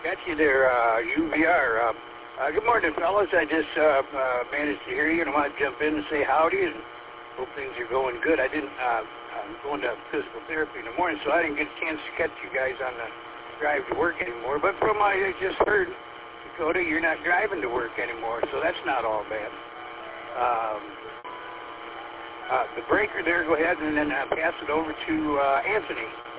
Got you there, UVR. Good morning, fellas. I just managed to hear you, and I want to jump in and say howdy, and hope things are going good. I'm going to physical therapy in the morning, so I didn't get a chance to catch you guys on the drive to work anymore. But from what I just heard, Dakota, you're not driving to work anymore, so that's not all bad. The breaker there, go ahead and then pass it over to Anthony.